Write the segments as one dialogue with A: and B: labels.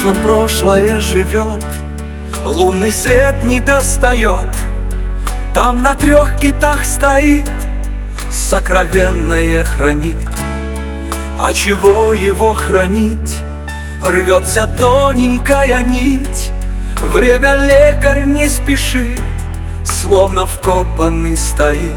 A: прошлом прошлое живет, лунный свет не достает. Там на 3 китах стоит, сокровенное хранит. А чего его хранить? Рвется тоненькая нить. Время, лекарь, не спеши, словно вкопанный стоит.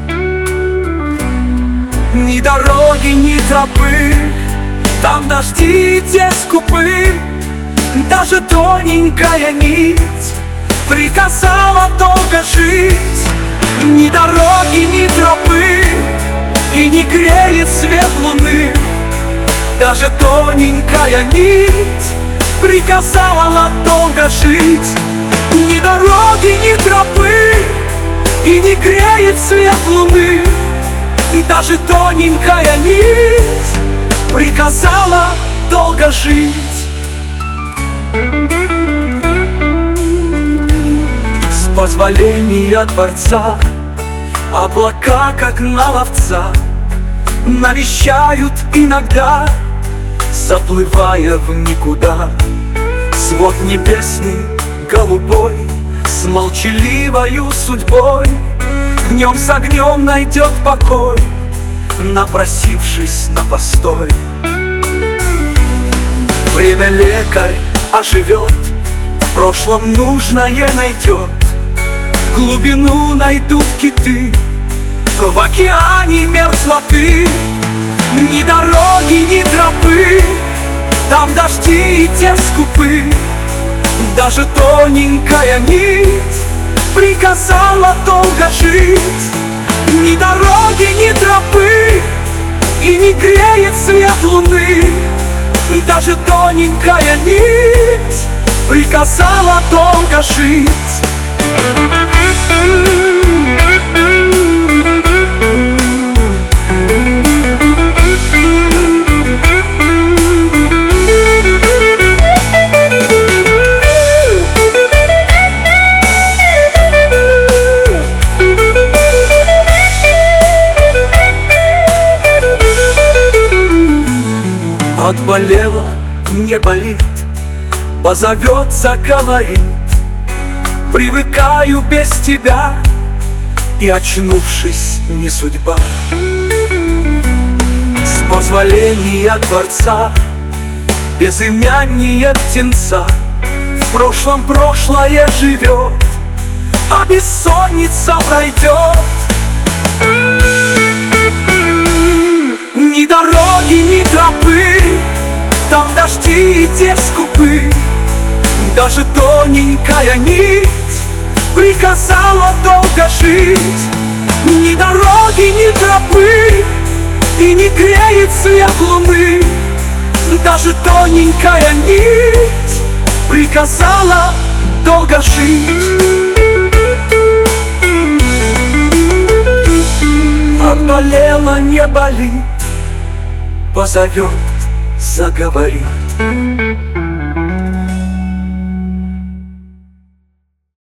A: Ни дороги, ни тропы, там дожди те скупы. Даже тоненькая нить приказала долго жить. Ни дороги, ни тропы, и не греет свет луны. Даже тоненькая нить приказала долго жить. Ни дороги, ни тропы, и не греет свет луны. И даже тоненькая нить приказала долго жить. С позволения Творца облака, как на ловца, навещают иногда, заплывая в никуда. Свод небесный, голубой, с молчаливою судьбой, днем с огнем найдет покой, напросившись на постой. Время, лекарь, оживет, в прошлом нужное найдет. Глубину найдут киты, в океане мерзлоты. Ни дороги, ни тропы, там дожди и те скупы. Даже тоненькая нить приказала долго жить. Ни дороги, ни тропы, и не греет свет луны. И даже тоненькая нить приказала долго жить. Отболела, не болит, позовет, заговорит. Привыкаю без тебя, и, очнувшись, не судьба. С позволения Творца безымяннее птенца в прошлом прошлое живет, а бессонница пройдет. Ни дороги, ни тропы, там дожди и те скупы. Даже тоненькая нить приказала долго жить. Ни дороги, ни тропы, и не греет свет луны. Даже тоненькая нить приказала долго жить. Отболела, не болит, позовет, заговорит.